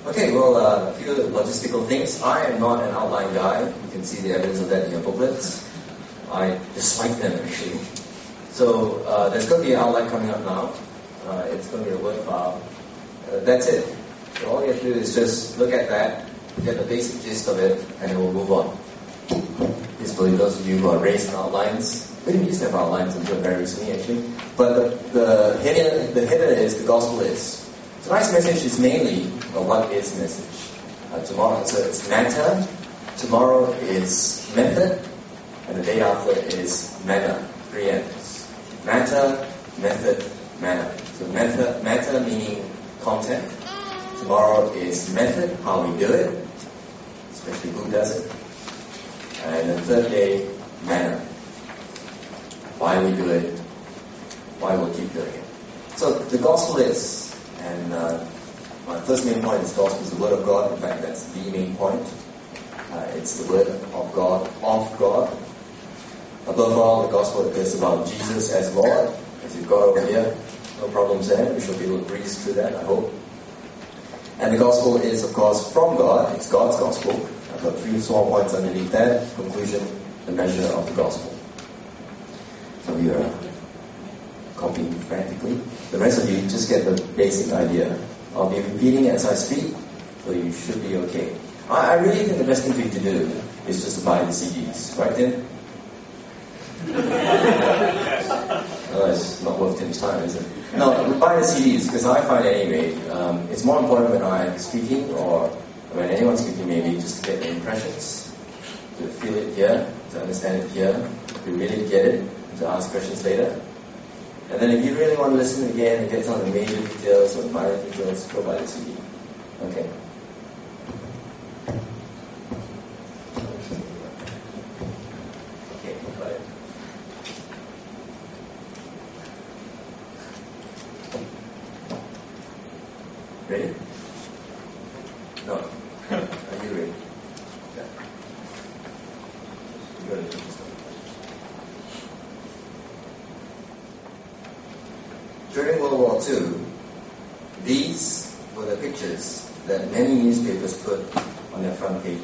Okay, well, a few logistical things. I am not an outline guy. You can see the evidence of that in your booklets. I dislike them, actually. So there's going to be an outline coming up now. It's going to be a word file. That's it. So all you have to do is just look at that, get the basic gist of it, and we'll move on. This for those of you who are raised in outlines. We didn't used to have outlines until very recently, actually. But the header is the gospel is. Tonight's message is mainly a what is message. Tomorrow, so it's matter. Tomorrow is method, and the day after is manner. 3 M's. Matter, method, manner. So matter meaning content. Tomorrow is method, how we do it, especially who does it. And the third day, manner. Why we do it, why we'll keep doing it. So the gospel is, and my first main point is gospel is the word of God. In fact, that's the main point. It's the word of God, Above all, the gospel is about Jesus as Lord. As you've got over here, no problems there. We shall be able to breeze through that, I hope. And the gospel is, of course, from God. It's God's gospel. I've got 3 small points underneath that. Conclusion, the measure of the gospel. Some of you are copying frantically. The rest of you just get the basic idea. I'll be repeating as I speak, so you should be okay. I really think the best thing for you to do is just to buy the CDs, right, Tim? It's not worth Tim's time, is it? No, buy the CDs, because I find anyway, it's more important when I'm speaking, or when anyone's speaking maybe, just to get the impressions, to feel it here, to understand it here, to really get it, to ask questions later. And then if you really want to listen again and get some of the major details or minor details, go buy the CD. Okay. Okay, got it. Ready? No. Are you ready? Yeah. Good. During World War II, these were the pictures that many newspapers put on their front pages.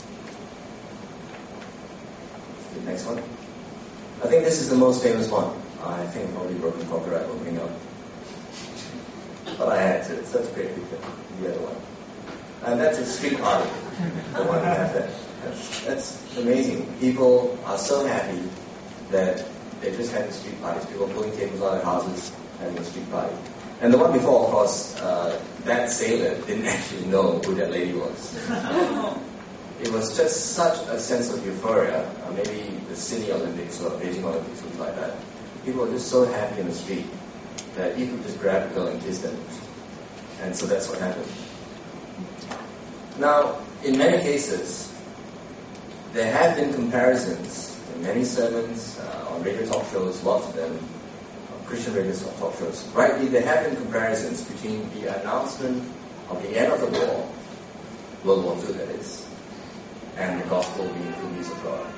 The next one. I think this is the most famous one. I think probably broken copyright will bring up. But I had to. It's such a great picture. The other one. And that's a street party. The one that has that. That's amazing. People are so happy that they just had the street parties. People pulling tables out of houses, having a street party. And the one before, of course, that sailor didn't actually know who that lady was. It was just such a sense of euphoria. Maybe the Sydney Olympics or Beijing Olympics, something like that. People were just so happy in the street that you could just grab a girl and kiss them. And so that's what happened. Now, in many cases, there have been comparisons in many sermons, on radio talk shows, lots of them, Christian radio talk shows. Rightly, there have been comparisons between the announcement of the end of the war, World War II that is, and the gospel being the news of God.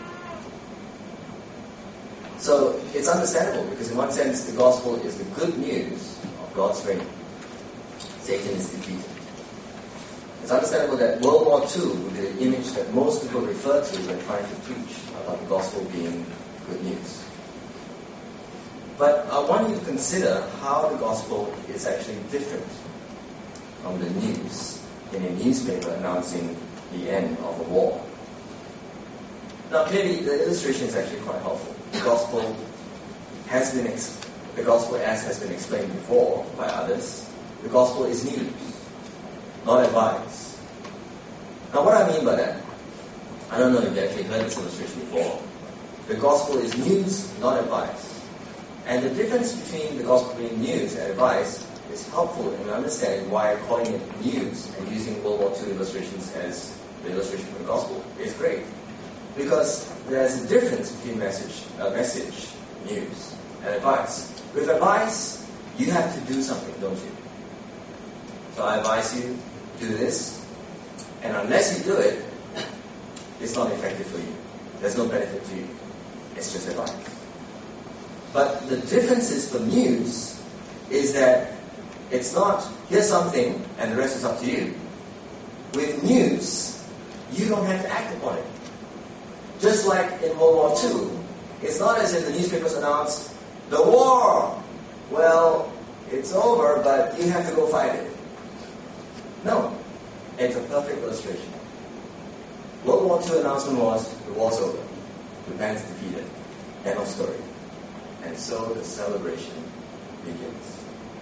So it's understandable because in one sense the gospel is the good news of God's reign. Satan is defeated. It's understandable that World War II, the image that most people refer to when trying to preach about the gospel being good news. But I want you to consider how the gospel is actually different from the news in a newspaper announcing the end of a war. Now clearly the illustration is actually quite helpful. The gospel as has been explained before by others, the gospel is news, not advice. Now what I mean by that, I don't know if you actually heard this illustration before. The gospel is news, not advice. And the difference between the gospel being news and advice is helpful in understanding why calling it news and using World War II illustrations as the illustration for the gospel is great. Because there's a difference between message, news, and advice. With advice, you have to do something, don't you? So I advise you, do this, and unless you do it, it's not effective for you. There's no benefit to you. It's just advice. But the differences for news is that it's not, here's something and the rest is up to you. with news, you don't have to act upon it. Just like in World War II, it's not as if the newspapers announce, the war, well, it's over, but you have to go fight it. No, it's a perfect illustration. World War II announcement was, the war's over, Japan's defeated, end of story. And so the celebration begins.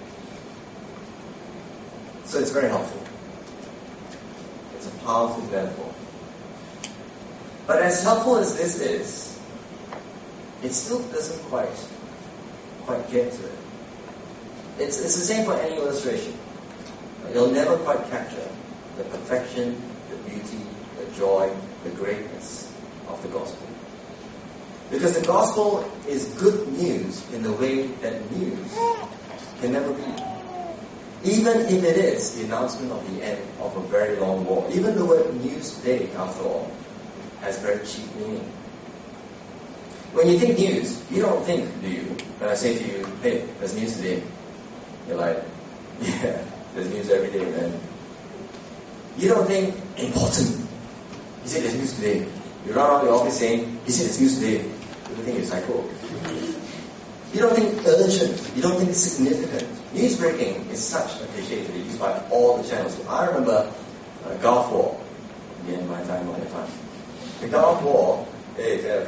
So it's very helpful. It's a powerful metaphor. But as helpful as this is, it still doesn't quite get to it. It's the same for any illustration. You'll never quite capture the perfection, the beauty, the joy, the greatness of the gospel. Because the gospel is good news in the way that news can never be. Even if it is the announcement of the end of a very long war. Even the word news today, after all, has very cheap meaning. When you think news, you don't think, do you? When I say to you, hey, there's news today. You're like, yeah, there's news every day, man. You don't think, important. He said there's news today. You run out of the office saying, he said there's news today. You think you're psycho. You don't think urgent. You don't think significant. News breaking is such a cliche to be used by all the channels. I remember Gulf War. Again, my time. The Gulf War, I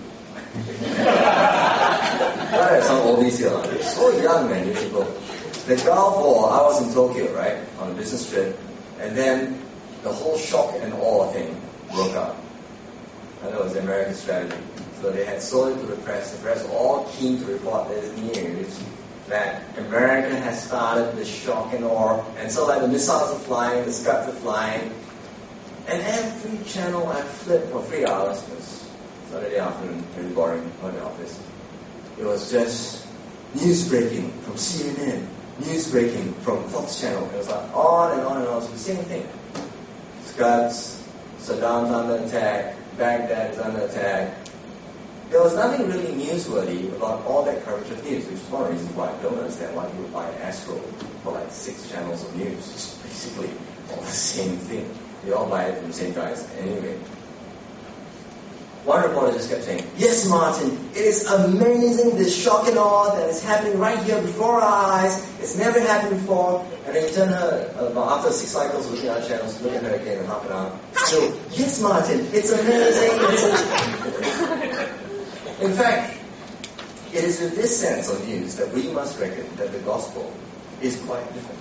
have some oldies here. They're so young, man, these people. The Gulf War, I was in Tokyo, right, on a business trip, and then the whole shock and awe thing broke out. And that was the American strategy. So they had sold it to the press all keen to report this news that America has started the shock and awe, and so like the missiles are flying, the Scud are flying, and every channel I flipped for 3 hours, it was Saturday afternoon, very boring, on the office. It was just news breaking from CNN, news breaking from Fox Channel. It was like on and on and on. It was the same thing. Scuds, Saddam's under attack, Baghdad is under attack. There was nothing really newsworthy about all that coverage of news, which is one of the reasons why I don't understand why people buy Astro for like 6 channels of news. It's basically all the same thing. They all buy it from the same guys anyway. One reporter just kept saying, yes, Martin, it is amazing, this shock and awe that is happening right here before our eyes. It's never happened before. And then you turn her, after 6 cycles looking at our channels, look at her again in half an hour. So, yes, Martin, it's amazing. In fact, it is with this sense of news that we must reckon that the gospel is quite different.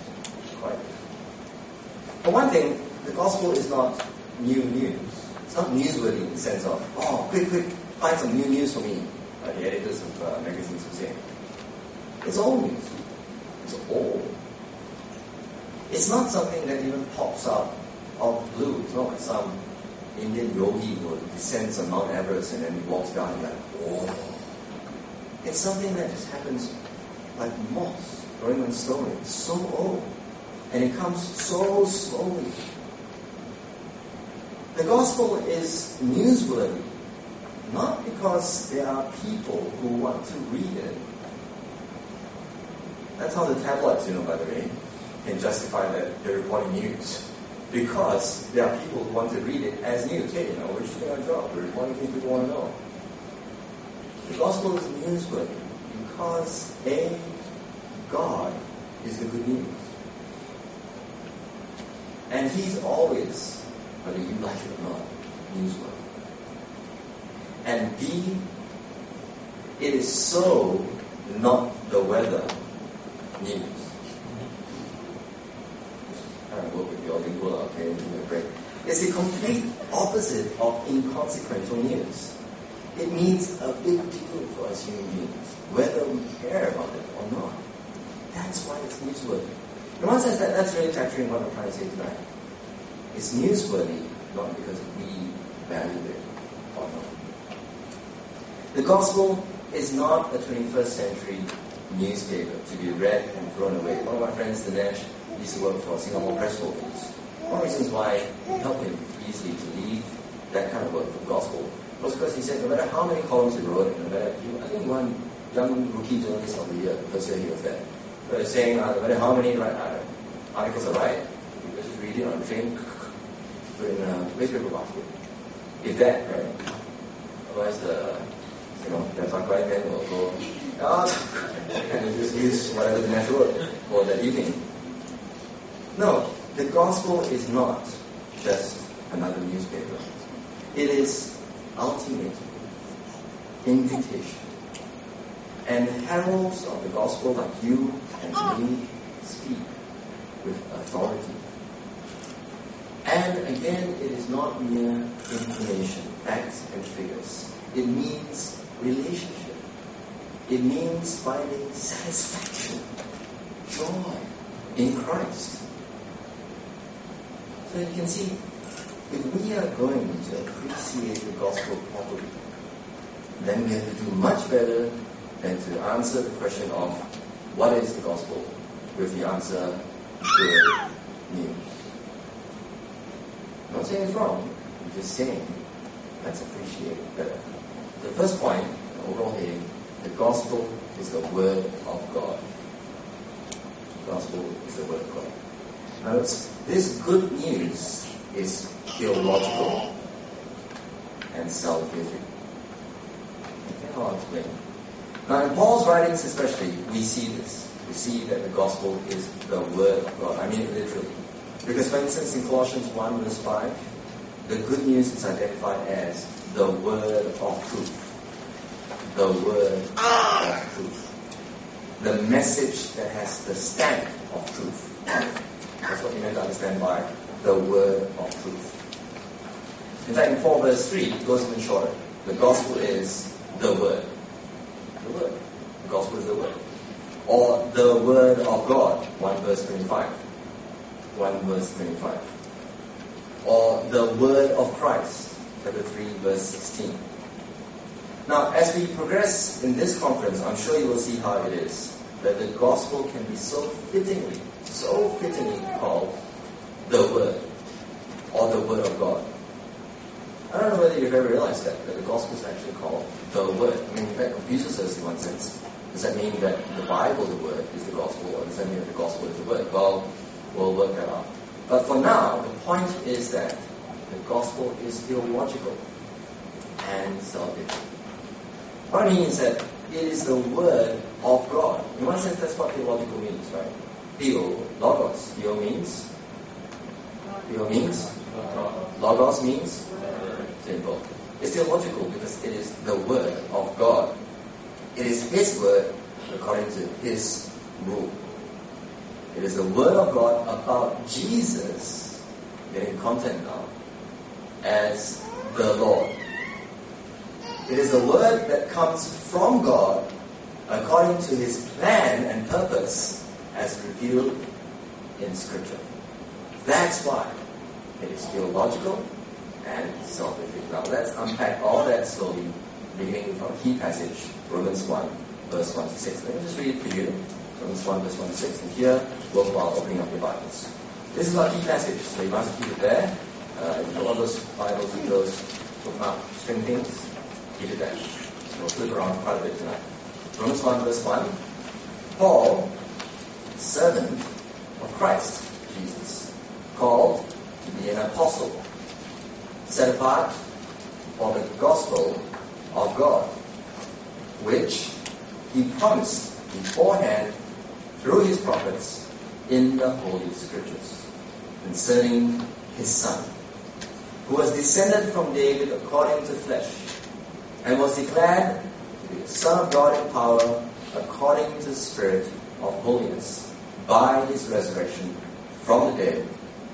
For one thing, the gospel is not new news. It's not newsworthy in the sense of, oh, quick, find some new news for me. Like the editors of magazines would say. It's old news. It's old. It's not something that even pops out of the blue. It's not like some Indian yogi who descends on Mount Everest and then walks down and like, whoa. It's something that just happens like moss growing on stone. It's so old. And it comes so slowly. The gospel is newsworthy, not because there are people who want to read it. That's how the tabloids, by the way, can justify that they're reporting news. Because there are people who want to read it as news. Hey, we're just doing our job. We're reporting things people want to know. The gospel is newsworthy because God is the good news. And He's always, whether you like it or not, newsworthy. And B, it is so not the weather news. I work with your lingual, okay, give me a break. It's the complete opposite of inconsequential news. It means a big deal for us human beings, whether we care about it or not. That's why it's newsworthy. In one sense, that's really capturing what I'm trying to say tonight. It's newsworthy, not because we value it or not. The gospel is not a 21st century newspaper to be read and thrown away. One of my friends, Dinesh, used to work for Singapore Press Holdings. One of the reasons why it helped him easily to leave that kind of work for the gospel was because he said no matter how many columns he wrote, no matter, I think one young rookie journalist of the year, the first year he was there, but saying no matter how many articles I write, you just read it on the train, put in a waste paper basket. If that, right? Otherwise the Takwai then will go, and just use whatever the natural word for that evening. No, the gospel is not just another newspaper. It is ultimate invitation. And heralds of the gospel like you and me speak with authority. And again, it is not mere information, facts and figures. It means relationship. It means finding satisfaction, joy in Christ. So you can see, if we are going to appreciate the gospel properly, then we have to do much better than to answer the question of what is the gospel with the answer good news. I'm not saying it's wrong, I'm just saying let's appreciate it better. The first point, overall heading, the gospel is the word of God. The gospel is the word of God. Now, this good news is theological and salvific. Okay, I'll explain. Now, in Paul's writings especially, we see this. We see that the gospel is the word of God. I mean it literally. Because, for instance, in Colossians 1 verse 5, the good news is identified as the word of truth. The word of truth. The message that has the stamp of truth. That's what you meant to understand by the word of truth. In fact, in 4 verse 3, it goes even shorter. The gospel is the word. The word. The gospel is the word. Or the word of God, 1 verse 25. 1 verse 25. Or the word of Christ, chapter 3 verse 16. Now, as we progress in this conference, I'm sure you will see how it is that the gospel can be so fittingly called the word, or the word of God. I don't know whether you've ever realized that the gospel is actually called the word. I mean, that confuses us in one sense. Does that mean that the Bible, the word, is the gospel, or does that mean that the gospel is the word? Well, we'll work that out. But for now, the point is that the gospel is theological and salvific. What I mean is that it is the word of God. In one sense, that's what theological means, right? Theo, logos. Theo means? Logos means? Simple. It's theological because it is the word of God. It is His word according to His rule. It is the word of God about Jesus, getting content now, as the Lord. It is the word that comes from God according to His plan and purpose as revealed in Scripture. That's why it is theological and salvific. Now let's unpack all that slowly, beginning from a key passage, Romans 1, verse 1 to 6. Let me just read it for you. Romans 1, verse 1 to 6. And here, worthwhile opening up your Bibles. This is our key passage, so you must keep it there. If all those Bibles with those string things, keep it there. We'll flip around quite a bit tonight. Romans 1, verse 1. Paul, servant of Christ Jesus, called to be an apostle, set apart for the gospel of God, which He promised beforehand through His prophets in the Holy Scriptures, concerning His Son, who was descended from David according to flesh, and was declared to be the Son of God in power according to the Spirit of holiness, by His resurrection from the dead,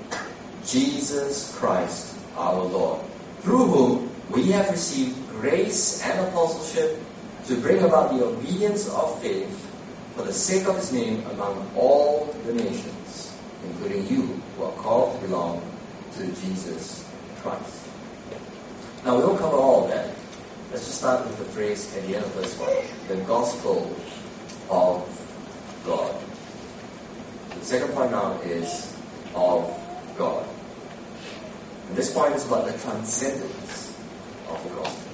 Jesus Christ our Lord, through whom we have received grace and apostleship to bring about the obedience of faith for the sake of His name among all the nations, including you who are called to belong to Jesus Christ. Now, we won't cover all of that. Let's just start with the phrase at the end of verse 1, the gospel of God. The second point now is of God. And this point is about the transcendence of the gospel.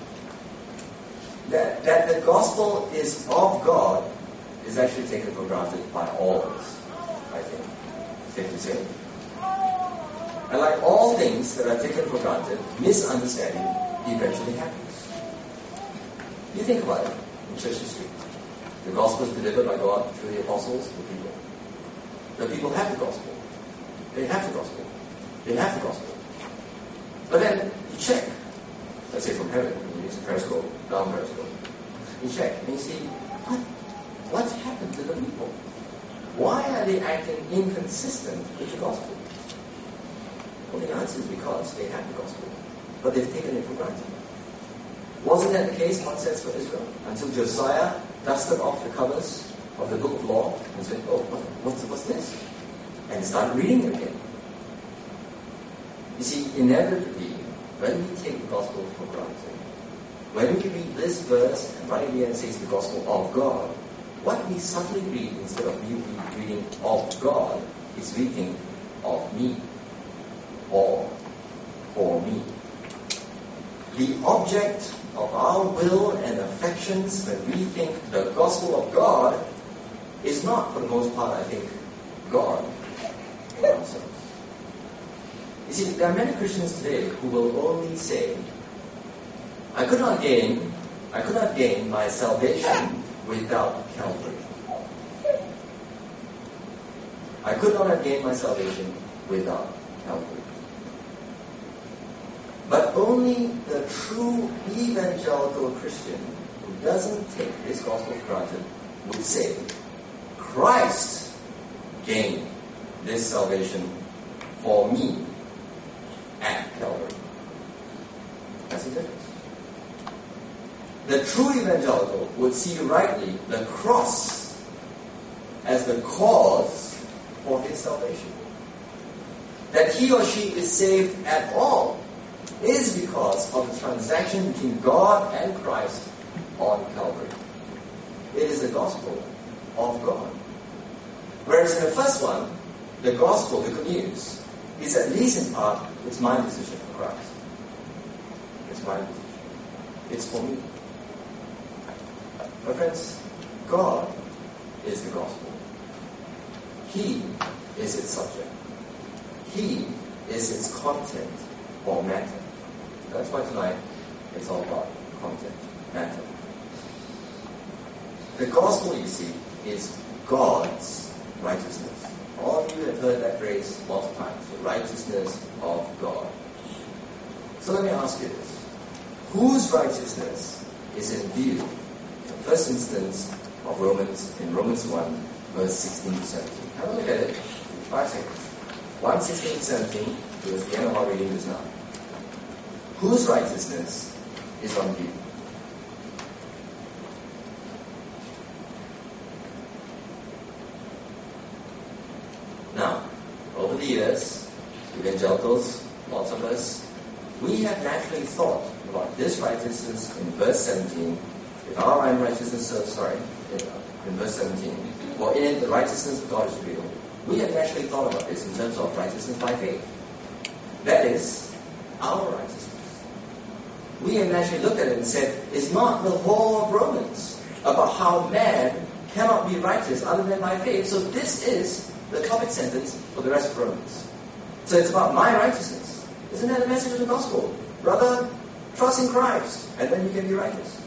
That the gospel is of God is actually taken for granted by all of us, I think. Safe to say. And like all things that are taken for granted, misunderstanding eventually happens. You think about it in church history. The gospel is delivered by God through the apostles to people. The people have the gospel. They have the gospel. They have the gospel. But then you check, let's say from heaven, you use a periscope, down periscope. You check and you see, what's happened to the people? Why are they acting inconsistent with the gospel? Well, the answer is because they have the gospel, but they've taken it for granted. Wasn't that the case in one sense for Israel? Until Josiah dusted off the covers of the book of law and said, oh, what's this? And started reading it again. You see, inevitably, when we take the gospel for granted, when we read this verse and right at the end says the gospel of God, what we subtly read instead of reading of God is reading of me or for me. The object of our will and affections when we think the gospel of God is not, for the most part, I think, God in ourselves. You see, there are many Christians today who will only say, I could not gain my salvation without Calvary. I could not have gained my salvation without Calvary. But only the true evangelical Christian who doesn't take this gospel for granted would say, Christ gained this salvation for me at Calvary. That's the difference. The true evangelical would see rightly the cross as the cause for his salvation. That he or she is saved at all is because of the transaction between God and Christ on Calvary. It is the gospel of God. Whereas in the first one, the gospel, the good news, is at least in part, it's my decision for Christ. It's my decision. It's for me. My friends, God is the gospel. He is its subject. He is its content or matter. That's why tonight it's all about content, matter. The gospel, you see, is God's righteousness. All of you have heard that phrase multiple times, the righteousness of God. So let me ask you this. Whose righteousness is in view, in the first instance of Romans 1, verse 16 to 17? Have a look at it. 5 seconds. 1, 16 to 17, towards the end of our reading just now. Whose righteousness is on view? Now, over the years, evangelicals, lots of us, we have naturally thought about this righteousness in verse 17. If our righteousness, in verse 17, or in it the righteousness of God is revealed. We have naturally thought about this in terms of righteousness by faith. That is our righteousness. We have naturally looked at it and said, it's not the whole of Romans about how man cannot be righteous other than by faith. So this is the topic sentence for the rest of Romans. So it's about my righteousness. Isn't that the message of the gospel? Brother, trust in Christ, and then you can be righteous.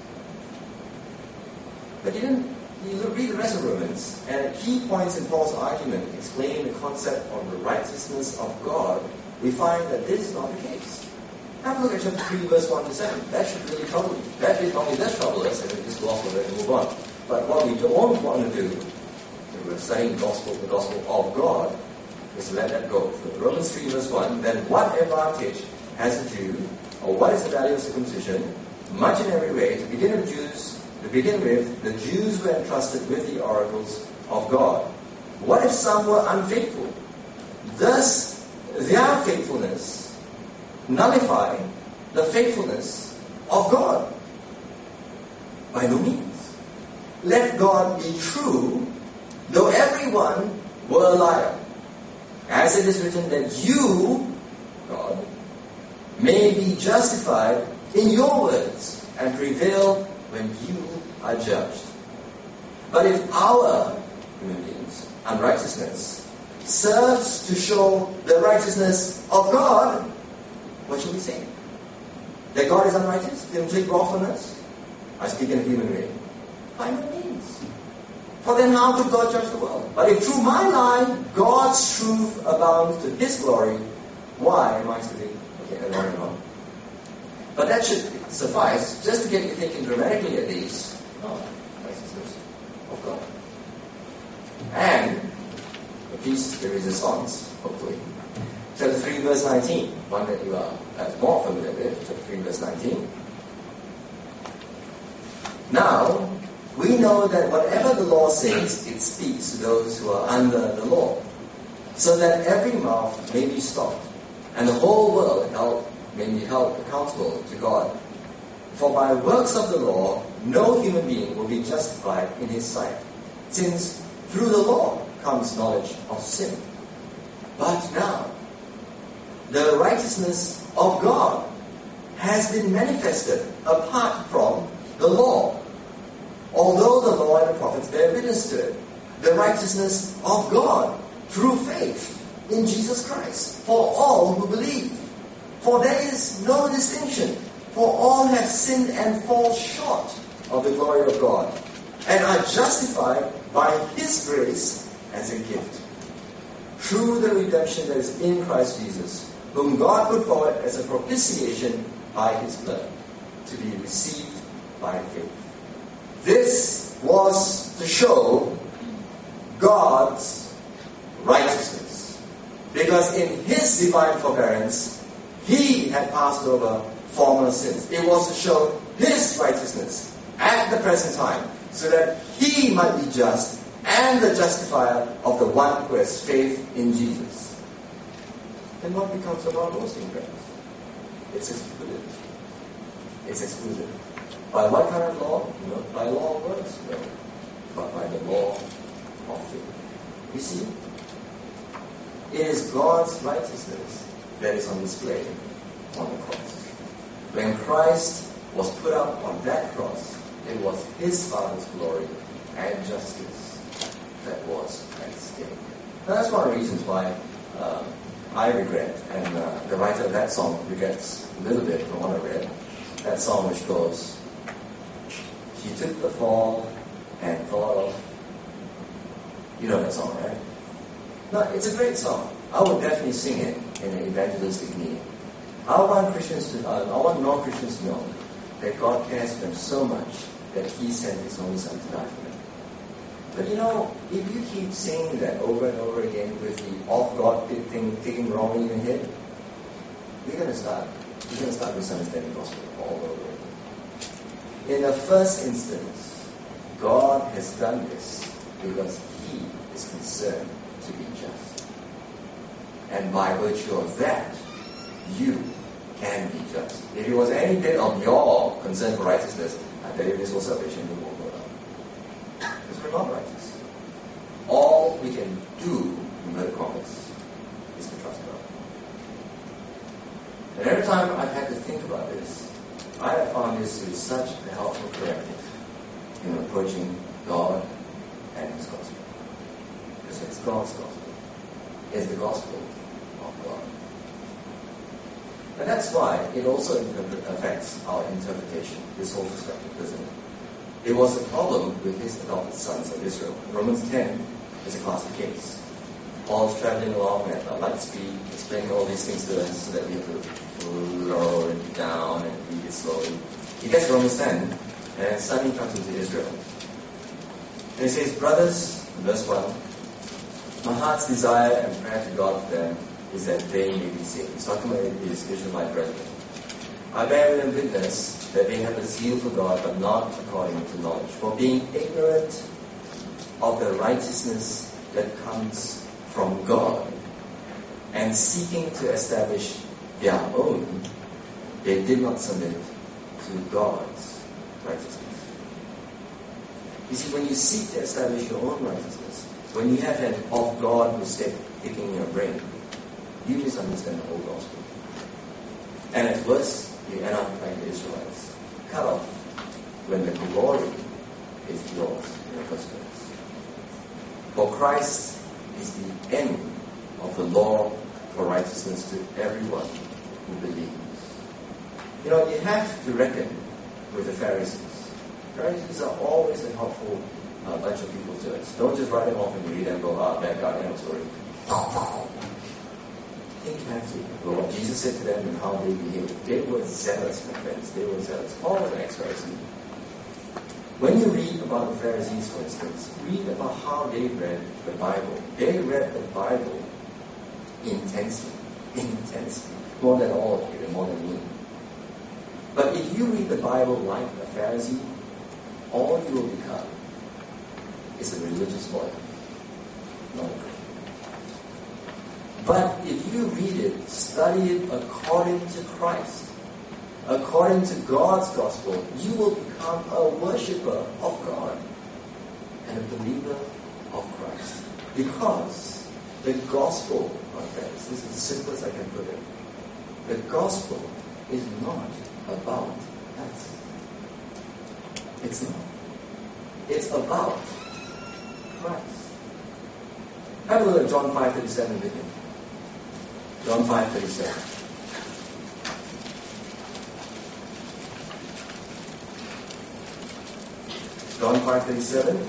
But you read the rest of Romans, and at key points in Paul's argument explaining the concept of the righteousness of God, we find that this is not the case. Have a look at chapter 3, verse 1 to 7. That should really trouble you. That is not only does trouble us, and we just gloss over it and move on. But what we don't want to do, when we're studying the gospel of God, is to let that go. So Romans 3, verse 1, then what advantage has a Jew, or what is the value of circumcision? Much in every way, to begin with, the Jews were entrusted with the oracles of God. What if some were unfaithful? Thus, their faithfulness nullify the faithfulness of God? By no means. Let God be true, though everyone were a liar. As it is written that you, God, may be justified in your words and prevail when you are judged. But if our, human beings, unrighteousness serves to show the righteousness of God, what should we say? That God is unrighteous? Didn't take wrath on us? I speak in a human way. By no means. For then how could God judge the world? But if through my line, God's truth abounds to His glory, why am I still and on and on? But that should suffice, just to get you thinking dramatically at least, righteousness of God. And, at least there is a response, hopefully. Chapter 3, verse 19, one that you are more familiar with, chapter 3, verse 19. Now, we know that whatever the law says, it speaks to those who are under the law, so that every mouth may be stopped, and the whole world may be held accountable to God. For by works of the law, no human being will be justified in his sight, since through the law comes knowledge of sin. But now, the righteousness of God has been manifested apart from the law. Although the law and the prophets bear witness to it, the righteousness of God through faith in Jesus Christ for all who believe. For there is no distinction, for all have sinned and fall short of the glory of God, and are justified by His grace as a gift, through the redemption that is in Christ Jesus, whom God put forward as a propitiation by His blood, to be received by faith. This was to show God's righteousness, because in His divine forbearance, He had passed over former sins. It was to show His righteousness at the present time, so that He might be just and the justifier of the one who has faith in Jesus. Then what becomes of our boasting, friends? It's excluded. It's excluded. By what kind of law? Not by law of works, no. But by the law of faith. You see, it is God's righteousness that is on display on the cross. When Christ was put up on that cross, it was His Father's glory and justice that was at stake. Now that's one of the reasons why I regret, and the writer of that song regrets a little bit from what I read, that song which goes, "She took the fall and thought of..." You know that song, right? No, it's a great song. I would definitely sing it in an evangelistic need. I want non-Christians to know that God cares for them so much that He sent His only Son to die for them. But if you keep saying that over and over again with the off-God thing taking wrongly in your head, you're going to start misunderstanding the gospel all over again. In the first instance, God has done this because He is concerned to be just. And by virtue of that, you can be just. If it was any bit of your concern for righteousness, I tell you this whole salvation will go down. Because we're not righteous. All we can do, remember the promise, is to trust God. And every time I've had to think about this, I have found this to be such a helpful corrective in approaching God and His gospel. Because it's God's gospel. It's the gospel of God. And that's why it also affects our interpretation, this whole perspective, doesn't it? It was a problem with His adopted sons of Israel. Romans 10 is a classic case. Paul's traveling along at light speed, explaining all these things to us so that we have to lower it down and read it slowly. He gets to Romans 10 and suddenly comes into Israel. And he says, "Brothers," verse 1, "my heart's desire and prayer to God for them is that they may be saved." He's talking about his Israelite brethren. "I bear them witness that they have a zeal for God, but not according to knowledge. For being ignorant of the righteousness that comes from God, and seeking to establish their own, they did not submit to God's righteousness." You see, when you seek to establish your own righteousness, when you have an of God mistake taking in your brain, you misunderstand the whole gospel. And at worst, you end up like the Israelites, cut off when the glory is yours in the first place. For Christ is the end of the law for righteousness to everyone who believes. You know, you have to reckon with the Pharisees. Pharisees are always a helpful bunch of people to us. Don't just write them off and read them and go, bad guy, end of story. Think carefully about what Jesus said to them and how they behaved. They were zealous, my friends. They were zealous. Paul was an ex-Pharisee. When you read about the Pharisees, for instance, read about how they read the Bible. They read the Bible intensely. Intensely. More than all of you and more than me. But if you read the Bible like a Pharisee, all you will become is a religious lawyer. Not a Christian. But if you read it, study it according to Christ, according to God's gospel, you will become a worshipper of God and a believer of Christ. Because the gospel, my friends, this is as simple as I can put it, the gospel is not about us. It's not. It's about Christ. Have a look at John 5:37 with me. John 5:37. John 5:37.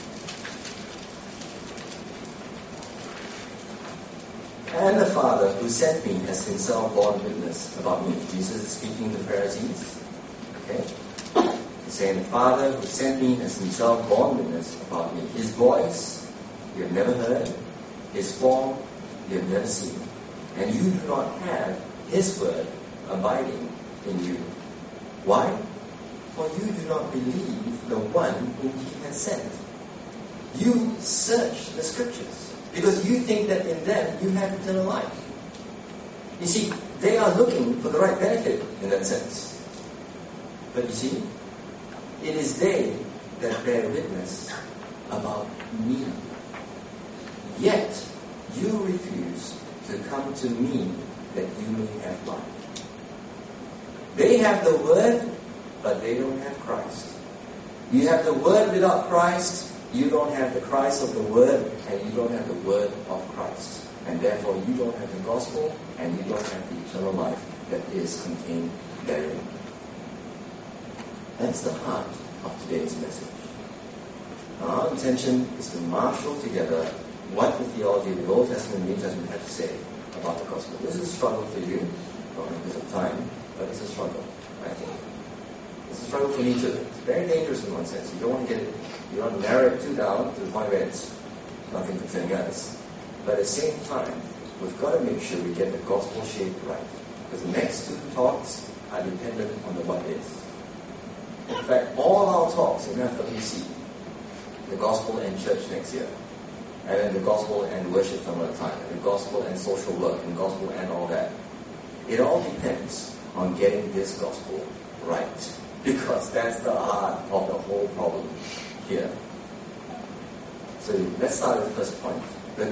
And the Father who sent me has himself borne witness about me. Jesus is speaking to the Pharisees. Okay? He's saying, the Father who sent me has himself borne witness about me. His voice you have never heard. His form you have never seen. And you do not have his word abiding in you. Why? For you do not believe the one whom he has sent. You search the scriptures because you think that in them you have eternal life. You see, they are looking for the right benefit in that sense. But you see, it is they that bear witness about me. Yet you refuse to come to me that you may have life. They have the word, but they don't have Christ. You have the word without Christ, you don't have the Christ of the word, and you don't have the word of Christ. And therefore you don't have the gospel, and you don't have the eternal life that is contained therein. That's the heart of today's message. Our intention is to marshal together what the theology of the Old Testament and New Testament have to say about the gospel. This is a struggle for you, not because of time, but it's a struggle, I think. It's a struggle for me too. It's very dangerous in one sense. You don't want to get it, you don't want to narrow it too down to the point where it's nothing concerning us. But at the same time, we've got to make sure we get the gospel shaped right. Because the next two talks are dependent on the what is. In fact, all our talks in FWC, the gospel and church next year, and then the gospel and worship some other time, and the gospel and social work, and gospel and all that. It all depends on getting this gospel right. Because that's the heart of the whole problem here. So let's start with the first point. The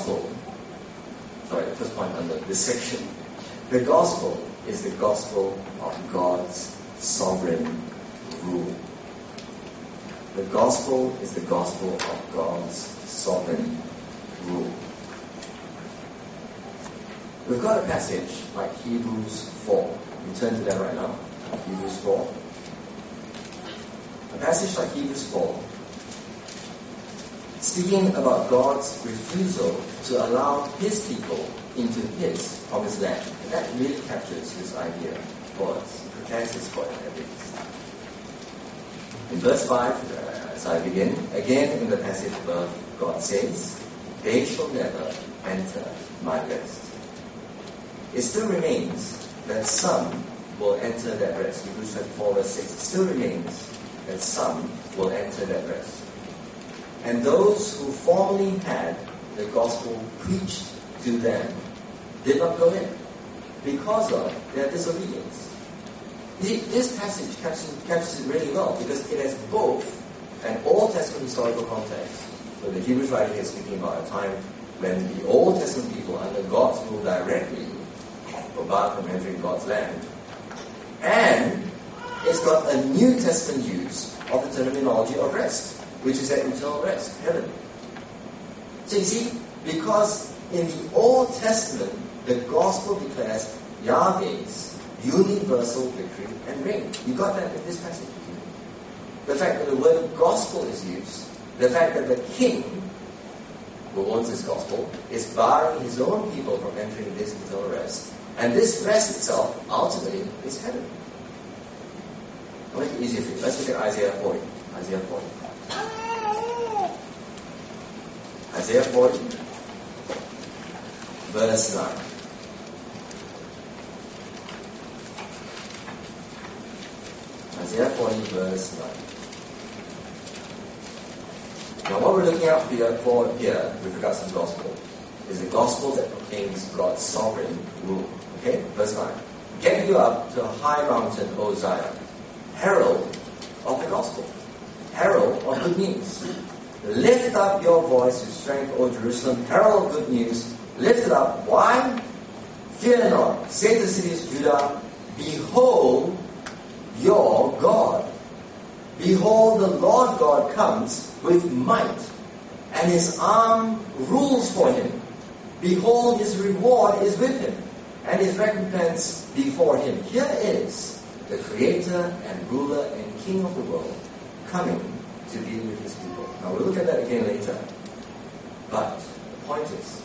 first point under this section. The gospel is the gospel of God's sovereign rule. The gospel is the gospel of God's sovereign rule. We've got a passage like Hebrews 4. We turn to that right now. Hebrews 4. A passage like Hebrews 4, speaking about God's refusal to allow his people into his promised land. And that really captures this idea for us. It prepares us for it at least. In verse 5, as I begin, again in the passage above, God says, they shall never enter my rest. It still remains that some will enter that rest. Hebrews 4 verse 6. It still remains that some will enter that rest. And those who formerly had the gospel preached to them did not go in because of their disobedience. This passage captures it really well because it has both an Old Testament historical context. So the Hebrews writer is speaking about a time when the Old Testament people under God's rule directly were barred from entering God's land. And it's got a New Testament use of the terminology of rest, which is that eternal rest, heaven. So you see, because in the Old Testament, the gospel declares Yahweh's universal victory and reign. You got that in this passage. The fact that the word gospel is used, the fact that the king who owns this gospel is barring his own people from entering this eternal rest. And this rest itself, ultimately, is heaven. I'll make it easier for you. Let's look at Isaiah 40. Isaiah 40. Isaiah 40, verse 9. Isaiah 40, verse 9. Now what we're looking at here with regards to the gospel is the gospel that proclaims God's sovereign rule. Okay? Verse 9. Get you up to a high mountain, O Zion, herald of the gospel, herald of good news. Lift up your voice with strength, O Jerusalem, herald of good news. Lift it up. Why? Fear not. Say to the cities of Judah, behold your God. Behold, the Lord God comes with might, and his arm rules for him. Behold, his reward is with him, and his recompense before him. Here is the Creator and Ruler and King of the world coming to deal with his people. Now we'll look at that again later. But the point is,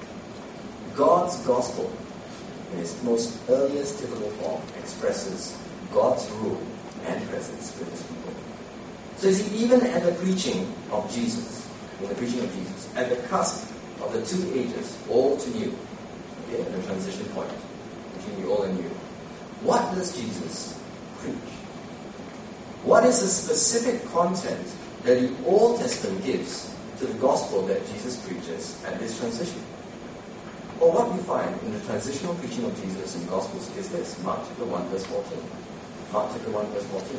God's gospel, in its most earliest typical form, expresses God's rule and presence with his people. So you see, even at the preaching of Jesus, at the cusp of the two ages, old to new, okay, at the transition point between the old and new, what does Jesus preach? What is the specific content that the Old Testament gives to the gospel that Jesus preaches at this transition? Well, what we find in the transitional preaching of Jesus in the Gospels is this. Mark chapter 1, verse 14. Mark chapter 1, verse 14.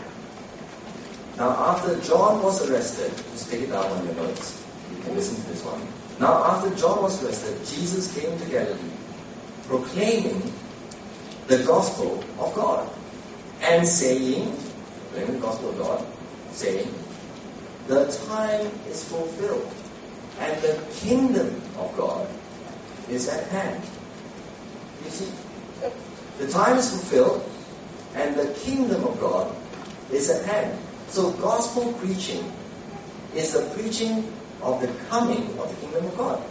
Now, after John was arrested, just take it down on your notes. You can listen to this one. Now, after John was arrested, Jesus came to Galilee, proclaiming the gospel of God, and saying, proclaiming the gospel of God, saying, the time is fulfilled, and the kingdom of God is at hand. You see, the time is fulfilled, and the kingdom of God is at hand. So gospel preaching is the preaching of the coming of the kingdom of God.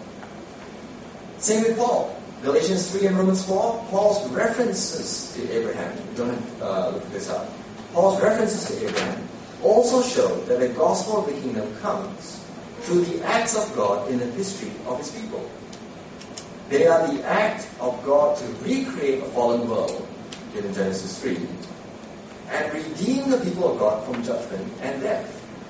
Same with Paul. Galatians 3 and Romans 4, Paul's references to Abraham, you don't have to look this up. Paul's references to Abraham also show that the gospel of the kingdom comes through the acts of God in the history of his people. They are the act of God to recreate a fallen world, in Genesis 3, and redeem the people of God from judgment and death.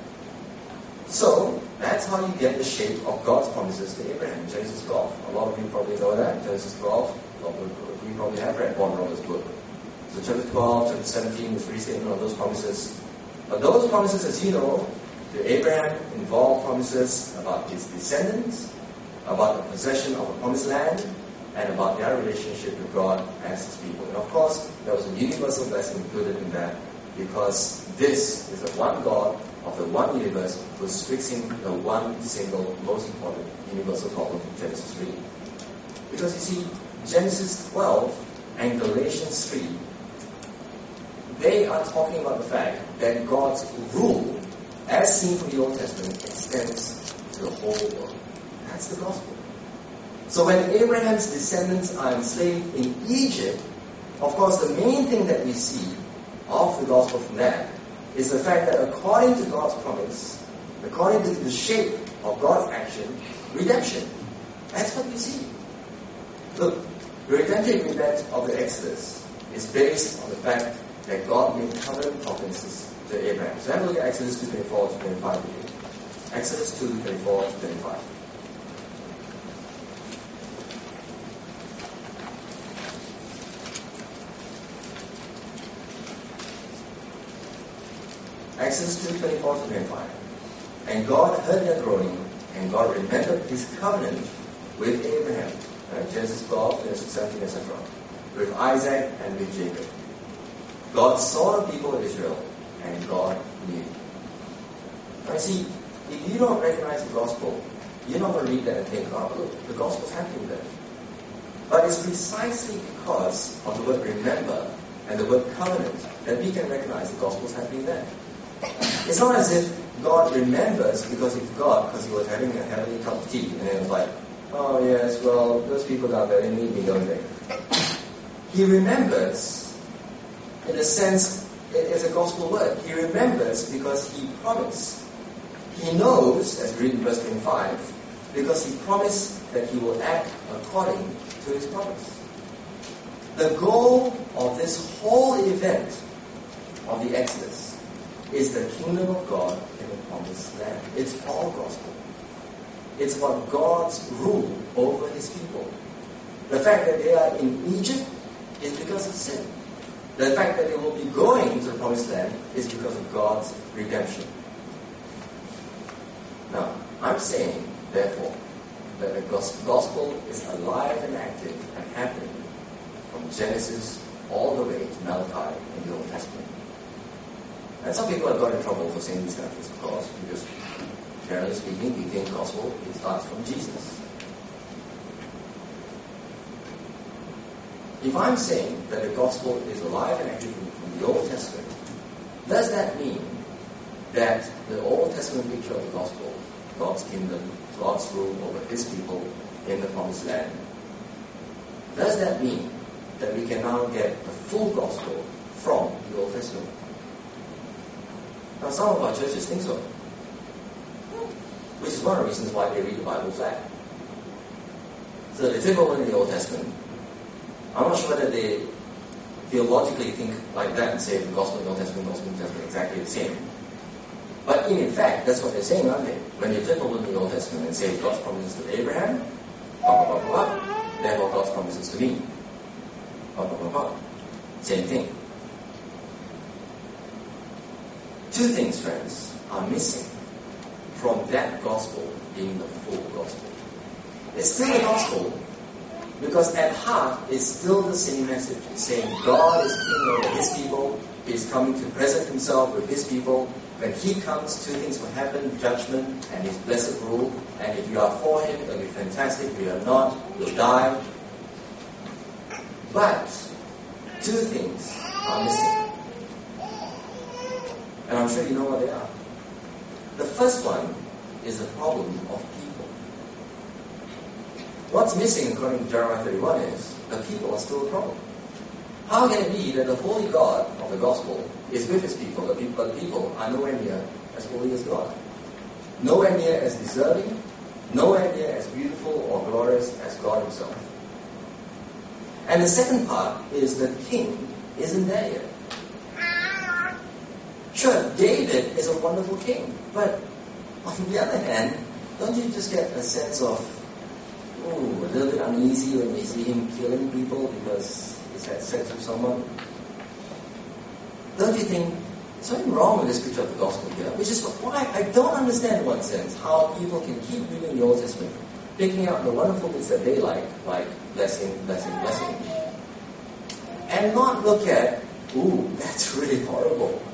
So, that's how you get the shape of God's promises to Abraham, Genesis 12. A lot of you probably know that, Genesis 12. A lot of you probably have read Paul Roberts' book. So chapter 12, chapter 17 is restatement of those promises. But those promises, as you know, to Abraham involve promises about his descendants, about the possession of a promised land, and about their relationship with God as his people. And of course, there was a universal blessing included in that, because this is the one God of the one universe who's fixing the one single, most important universal problem in Genesis 3. Because you see, Genesis 12 and Galatians 3, they are talking about the fact that God's rule, as seen from the Old Testament, extends to the whole world. That's the gospel. So when Abraham's descendants are enslaved in Egypt, of course the main thing that we see of the gospel from that is the fact that according to God's promise, according to the shape of God's action, redemption. That's what we see. Look, the redemptive event of the Exodus is based on the fact that God made covenant promises to Abraham. So have a look at Exodus 2:24 to 25 again. Exodus 2:24 to 25. Exodus 2:24 to 25. And God heard their groaning, and God remembered his covenant with Abraham. Right? Genesis 12, Genesis 17, etc. With Isaac and with Jacob. God saw the people of Israel, and God knew. Now see, if you don't recognize the gospel you're not going to read that and think, oh, look, the gospel's happening there. But it's precisely because of the word remember and the word covenant that we can recognize the gospel's happening there. It's not as if God remembers because he forgot because he was having a heavenly cup of tea and then it was like, oh yes, well, those people down there, they need me, don't they? He remembers, in a sense, it's a gospel word. He remembers because he promised. He knows, as we read in verse 25, because he promised that he will act according to his promise. The goal of this whole event of the Exodus is the kingdom of God in the promised land. It's all gospel. It's about God's rule over his people. The fact that they are in Egypt is because of sin. The fact that they will be going to the promised land is because of God's redemption. Now, I'm saying, therefore, that the gospel is alive and active and happening from Genesis all the way to Malachi in the Old Testament. And some people have got in trouble for saying these kind of things, of course, because generally speaking, we think gospel starts from Jesus. If I'm saying that the gospel is alive and active from the Old Testament, does that mean that the Old Testament picture of the gospel, God's kingdom, God's rule over his people in the promised land, does that mean that we can now get the full gospel from the Old Testament? Now, some of our churches think so, which is one of the reasons why they read the Bible flat. So they take over the Old Testament. I'm not sure whether they theologically think like that and say the gospel in the Old Testament, gospel in the New Testament exactly the same. But in effect, that's what they're saying, aren't they? When you flip over the Old Testament and say God's promises to Abraham, therefore God's promises to me. Same thing. Two things, friends, are missing from that gospel being the full gospel. It's still the gospel, because at heart it's still the same message. It's saying God is king over his people, he's coming to present himself with his people. When he comes, two things will happen, judgment and his blessed rule. And if you are for him, it'll be fantastic. If you are not, you'll die. But two things are missing. And I'm sure you know what they are. The first one is the problem of people. What's missing, according to Jeremiah 31, is the people are still a problem. How can it be that the holy God of the gospel is with his people, but people are nowhere near as holy as God? Nowhere near as deserving, nowhere near as beautiful or glorious as God himself. And the second part is the king isn't there yet. Sure, David is a wonderful king, but on the other hand, don't you just get a sense of, a little bit uneasy when you see him killing people because he's had sex with someone? Don't you think something wrong with this picture of the gospel here? Which is why I don't understand in one sense how people can keep reading the Old Testament, picking out the wonderful bits that they like blessing, blessing, blessing, and not look at, that's really horrible.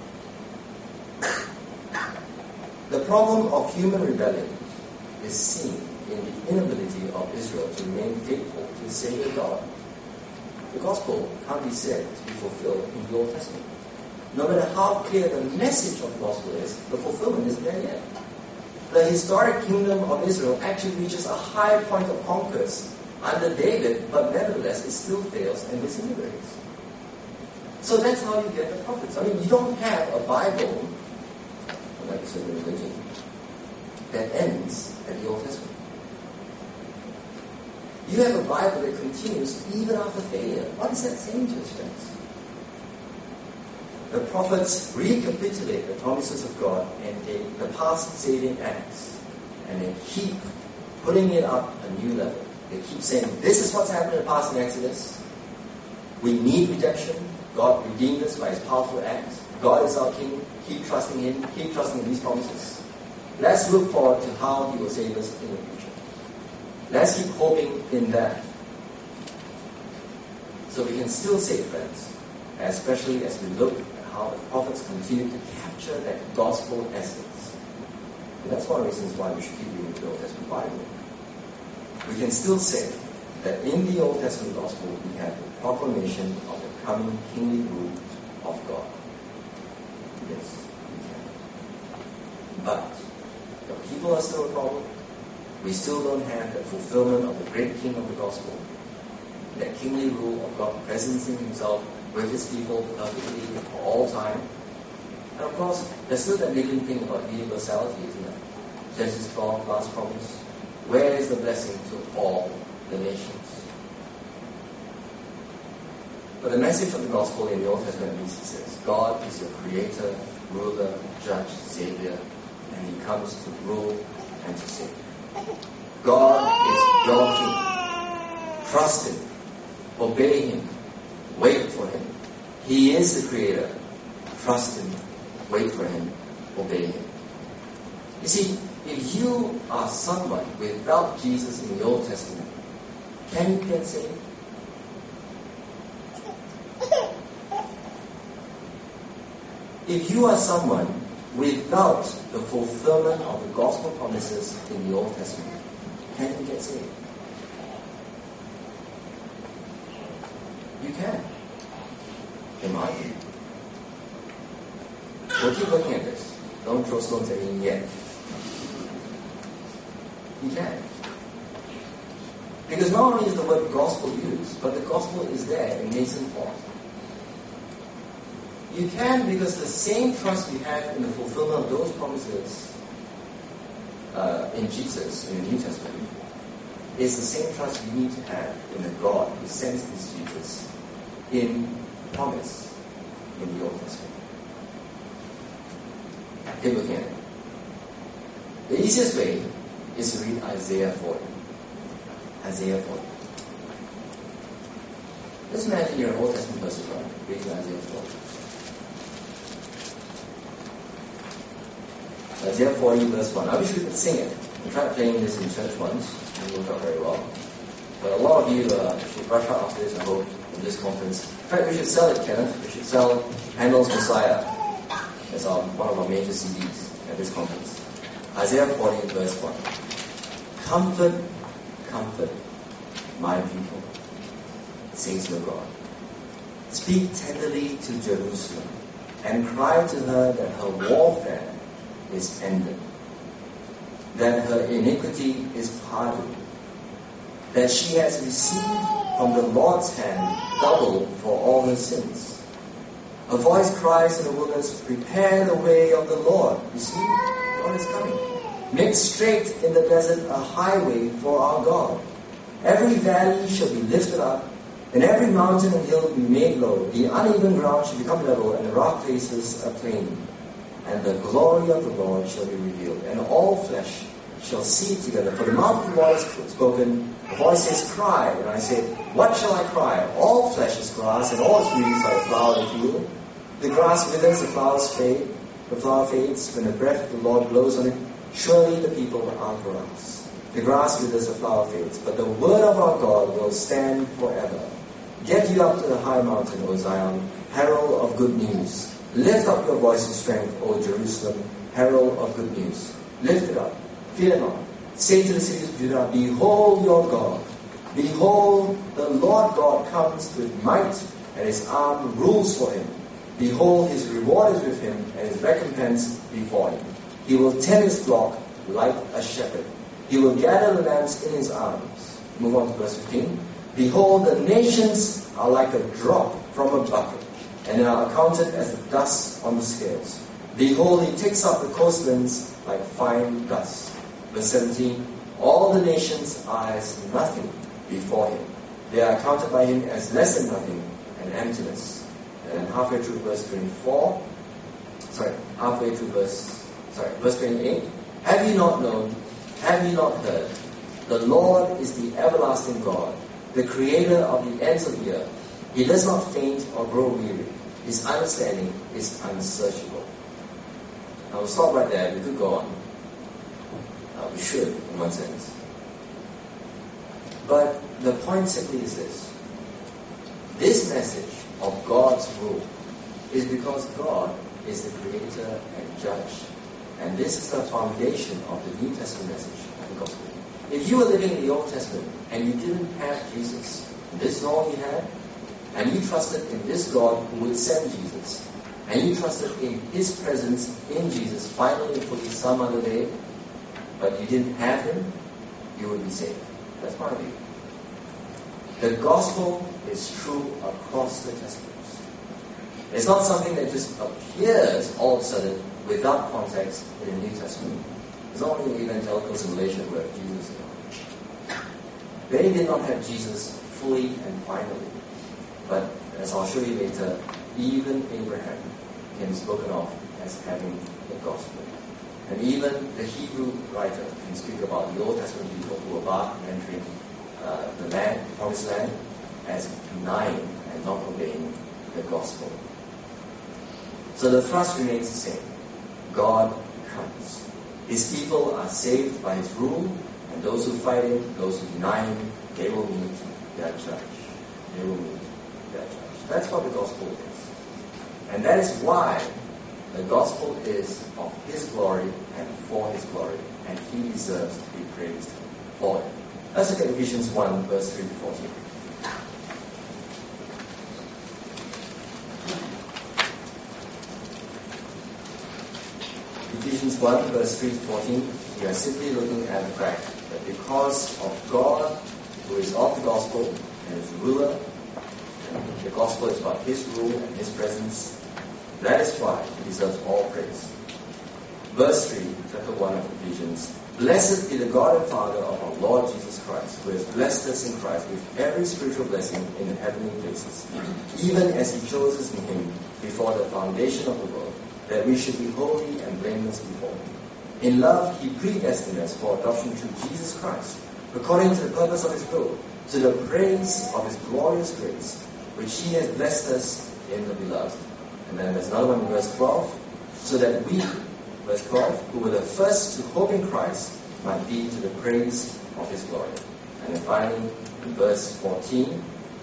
The problem of human rebellion is seen in the inability of Israel to remain faithful to the Savior God. The gospel can't be said to be fulfilled in the Old Testament. No matter how clear the message of the gospel is, the fulfillment isn't there yet. The historic kingdom of Israel actually reaches a high point of conquest under David, but nevertheless it still fails and disintegrates. So that's how you get the prophets. I mean, you don't have a Bible, like a certain religion, that ends at the Old Testament. You have a Bible that continues even after failure. What is that saying to us, friends? The prophets recapitulate the promises of God and the past saving acts, and they keep putting it up a new level. They keep saying, this is what's happened in the past in Exodus. We need redemption. God redeemed us by his powerful acts. God is our king. Keep trusting him. Keep trusting in these promises. Let's look forward to how he will save us in the future. Let's keep hoping in that. So we can still say, friends, especially as we look at how the prophets continue to capture that gospel essence. And that's one of the reasons why we should keep reading the Old Testament Bible. We can still say that in the Old Testament Gospel we have the proclamation of the coming kingly rule of God. Yes, we can. But the people are still a problem. We still don't have the fulfillment of the great King of the Gospel. That kingly rule of God presencing himself with his people perfectly for all time. And of course, there's still that niggling thing about universality, isn't it? Genesis 12, last promise. Where is the blessing to all the nations? But the message of the gospel in the Old Testament at least says, God is your creator, ruler, judge, savior, and he comes to rule and to save. God is your king. Trust him. Obey him. Wait for him. He is the creator. Trust him. Wait for him. Obey him. You see, if you are someone without Jesus in the Old Testament, can you get saved? If you are someone without the fulfillment of the gospel promises in the Old Testament, can you get saved? You can. In my view. We'll keep looking at this. Don't throw stones at me yet. You can. Because not only is the word gospel used, but the gospel is there in nascent form. You can because the same trust we have in the fulfillment of those promises in Jesus, in the New Testament, is the same trust we need to have in the God who sends this Jesus in promise in the Old Testament. Keep looking at it. The easiest way is to read Isaiah 40. Isaiah 40. Just imagine you're an Old Testament person, right? Reading Isaiah 40. Isaiah 40 verse 1. I wish we could sing it. I tried playing this in church once. It didn't work out very well. But a lot of you should rush out after this, I hope, in this conference. In fact, we should sell it, Kenneth. We should sell Handel's Messiah as one of our major CDs at this conference. Isaiah 40 verse 1. Comfort, comfort my people, says your God. Speak tenderly to Jerusalem and cry to her that her warfare is ended, that her iniquity is pardoned, that she has received from the Lord's hand double for all her sins. A voice cries in the wilderness, prepare the way of the Lord. You see, God is coming. Make straight in the desert a highway for our God. Every valley shall be lifted up, and every mountain and hill be made low. The uneven ground shall become level, and the rough places a plain. And the glory of the Lord shall be revealed, and all flesh shall see it together. For the mouth of the Lord has spoken, the voice says, cry. And I say, what shall I cry? All flesh is grass, and all its beauty is like a flower of the field. The grass withers, the flowers fade, the flower fades, when the breath of the Lord blows on it. Surely the people are grass. The grass withers, the flower fades, but the word of our God will stand forever. Get you up to the high mountain, O Zion, herald of good news. Lift up your voice in strength, O Jerusalem, herald of good news. Lift it up. Fear not. Say to the cities of Judah, behold your God. Behold, the Lord God comes with might, and his arm rules for him. Behold, his reward is with him, and his recompense before him. He will tend his flock like a shepherd. He will gather the lambs in his arms. Move on to verse 15. Behold, the nations are like a drop from a bucket, and are accounted as the dust on the scales. Behold, he takes up the coastlands like fine dust. Verse 17. All the nations are as nothing before him. They are accounted by him as less than nothing and emptiness. And halfway through verse 28. Have you not known? Have you not heard? The Lord is the everlasting God, the creator of the ends of the earth. He does not faint or grow weary. His understanding is unsearchable. I will stop right there. We could go on. We should, in one sense. But the point simply is this. This message of God's rule is because God is the creator and judge And this is the foundation of the New Testament message of the gospel. If you were living in the Old Testament and you didn't have Jesus, this is all you had, and you trusted in this God who would send Jesus, and you trusted in His presence in Jesus finally for you some other day, but you didn't have Him, you would be saved. That's my view. The gospel is true across the Testaments. It's not something that just appears all of a sudden without context in the New Testament. It's not only evangelicals in Malaysia who have Jesus in mind. They did not have Jesus fully and finally. But as I'll show you later, even Abraham can be spoken of as having the gospel. And even the Hebrew writer can speak about the Old Testament people who were about entering the land, the promised land, as denying and not obeying the gospel. So the thrust remains the same. God comes. His people are saved by His rule, and those who fight Him, those who deny Him, they will meet their judge. They will meet their judge. That's what the gospel is. And that is why the gospel is of His glory and for His glory, and He deserves to be praised for it. Let's look at Ephesians 1, verse 3 to 14. Ephesians 1, verse 3 to 14, we are simply looking at the fact that because of God, who is of the gospel and is the ruler, and the gospel is about His rule and His presence, that is why He deserves all praise. Verse 3, chapter 1 of Ephesians, Blessed be the God and Father of our Lord Jesus Christ, who has blessed us in Christ with every spiritual blessing in the heavenly places, even as He chose us in Him before the foundation of the world, that we should be holy and blameless before Him. In love, He predestined us for adoption through Jesus Christ, according to the purpose of His will, to the praise of His glorious grace, which He has blessed us in the Beloved. And then there's another one in verse 12, so that we, verse 12, who were the first to hope in Christ, might be to the praise of His glory. And then finally, in verse 14,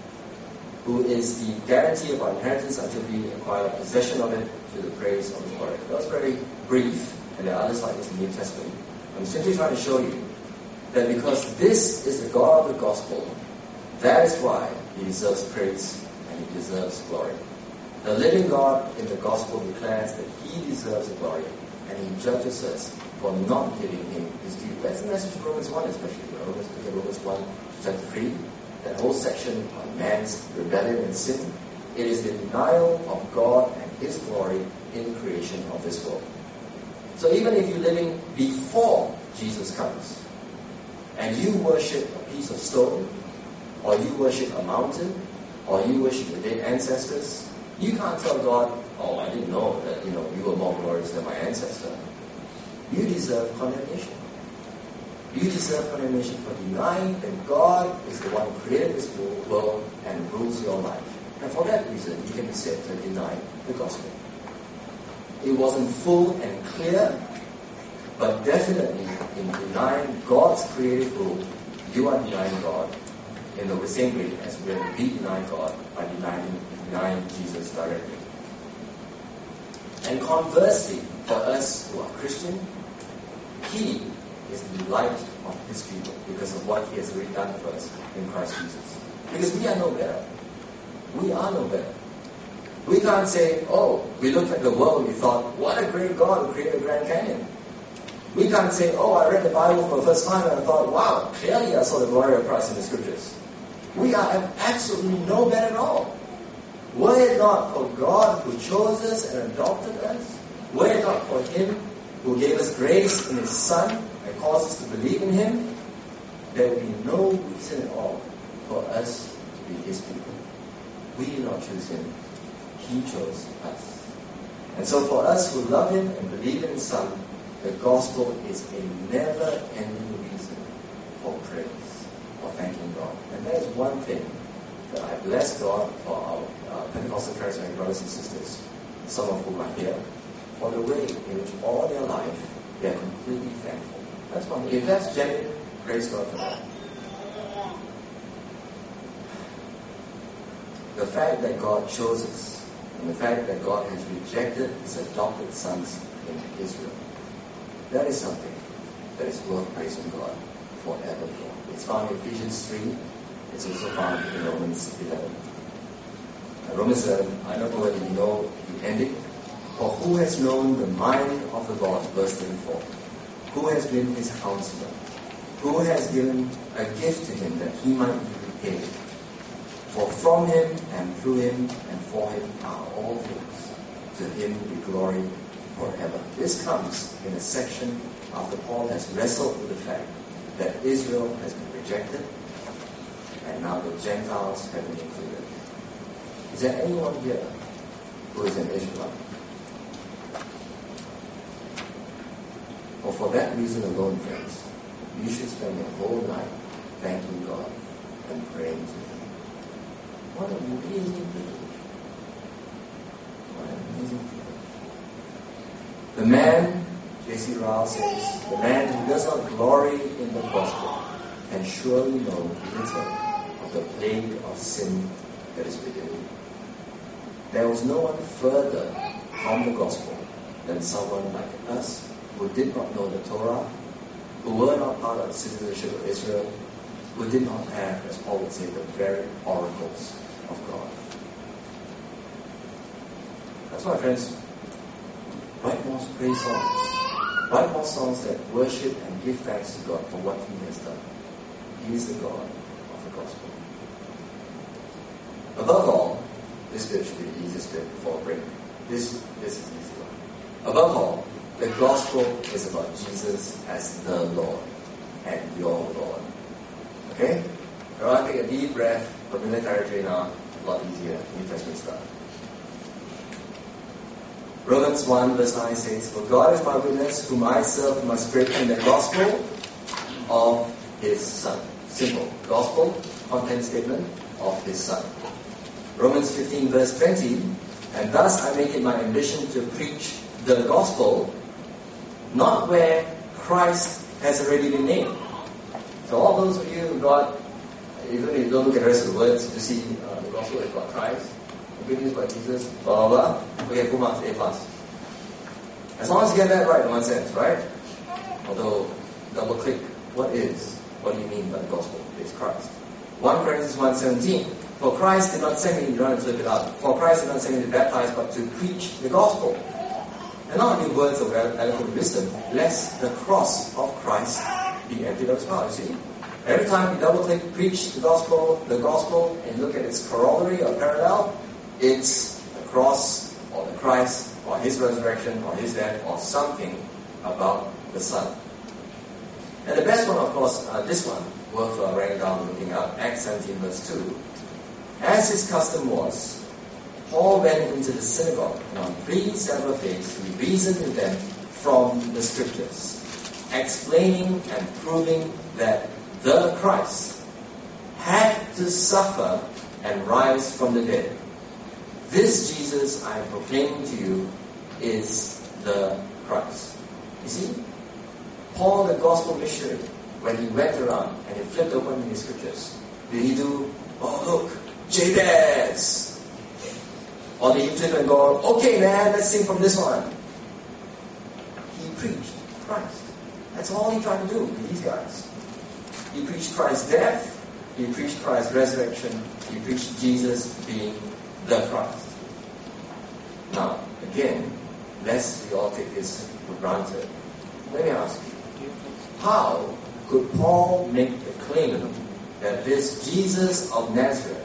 who is the guarantee of our inheritance until we acquire possession of it to the praise of His glory. That was very brief, and there are others like this in the New Testament. I'm simply trying to show you that because this is the God of the gospel, that is why He deserves praise and He deserves glory. The living God in the gospel declares that He deserves the glory, and He judges us for not giving Him His due. That's the message of Romans 1 especially. Romans 1, chapter 3, that whole section on man's rebellion and sin. It is the denial of God and His glory in creation of this world. So even if you're living before Jesus comes, and you worship a piece of stone, or you worship a mountain, or you worship your dead ancestors, you can't tell God, oh, I didn't know that you were more glorious than my ancestor. You deserve condemnation. You deserve condemnation for denying that God is the one who created this world and rules your life. And for that reason, you can be said to deny the gospel. It wasn't full and clear, but definitely in denying God's creative rule, you are denying God in the same way as we deny God by denying Jesus directly. And conversely, for us who are Christian, He is the delight of His people because of what He has already done for us in Christ Jesus. Because we are no better. We are no better. We can't say, oh, we looked at the world and we thought, what a great God who created the Grand Canyon. We can't say, oh, I read the Bible for the first time and I thought, wow, clearly I saw the glory of Christ in the Scriptures. We are absolutely no better at all. Were it not for God who chose us and adopted us, were it not for Him who gave us grace in His Son and caused us to believe in Him, there would be no reason at all for us to be His people. We did not choose Him. He chose us. And so for us who love Him and believe in His Son, the gospel is a never-ending reason for praise, for thanking God. And that is one thing that I bless God for our Pentecostal charismatic brothers and sisters, some of whom are here, for the way in which all their life they are completely thankful. That's one thing. If that's genuine, praise God for that. The fact that God chose us, and the fact that God has rejected His adopted sons in Israel, That is something that is worth praising God forever for. It's found in Ephesians 3. It's also found in Romans 11. Romans 11, I don't know whether you know the ending. For who has known the mind of the Lord, verse 34? Who has been his counselor? Who has given a gift to him that he might be repaid? For from him and through him and for him are all things. To him be glory forever. This comes in a section after Paul has wrestled with the fact that Israel has been rejected and now the Gentiles have been included. Is there anyone here who is an Israelite? Well, for that reason alone, friends, you should spend your whole night thanking God and praying to Him. What an amazing privilege. What an amazing privilege. The man, J.C. Ryle says, the man who does not glory in the gospel can surely know little of the plague of sin that is within him. There was no one further from the gospel than someone like us who did not know the Torah, who were not part of the citizenship of Israel, who did not have, as Paul would say, the very oracles of God. That's why, friends, write more praise songs. Write more songs that worship and give thanks to God for what He has done. He is the God of the gospel. Above all, this bit should be the easiest bit before break. This is the easy one. Above all, the gospel is about Jesus as the Lord and your Lord. Okay? Everyone take a deep breath. Familiar territory now. A lot easier. New Testament stuff. Romans 1 verse 9 says, For God is my witness, whom I serve in my spirit in the gospel of His Son. Simple. Gospel, content statement of His Son. Romans 15 verse 20, and thus I make it my ambition to preach the gospel, not where Christ has already been named. So all those of you who got, even if you don't look at the rest of the words, you see the gospel is about Christ, the good news about Jesus, blah, blah, blah. Okay, full marks, A+. As long as you get that right in one sense, right? Although, double click, what do you mean by the gospel? It's Christ. 1 Corinthians 1:17, for Christ did not send me, you don't have to flip it up, for Christ did not send me to baptize, but to preach the gospel. And not only words of eloquent wisdom, lest the cross of Christ be emptied of its power. You see? Every time you double click preach the gospel, and look at its corollary or parallel, it's the cross or the Christ or His resurrection or His death or something about the Son. And the best one, of course, this one, worth writing down and looking up, Acts 17 verse 2. As his custom was, Paul went into the synagogue, and on 3 several days he reasoned with them from the Scriptures, explaining and proving that the Christ had to suffer and rise from the dead. This Jesus I am proclaiming to you is the Christ. You see, Paul, the gospel missionary, when he went around and he flipped open his Scriptures, did he do, oh look, Jabez? Or did he flip and go, okay man, let's sing from this one? He preached Christ. That's all he tried to do with these guys. He preached Christ's death, he preached Christ's resurrection, he preached Jesus being the Christ. Now, again, lest we all take this for granted, let me ask you, how could Paul make the claim that this Jesus of Nazareth,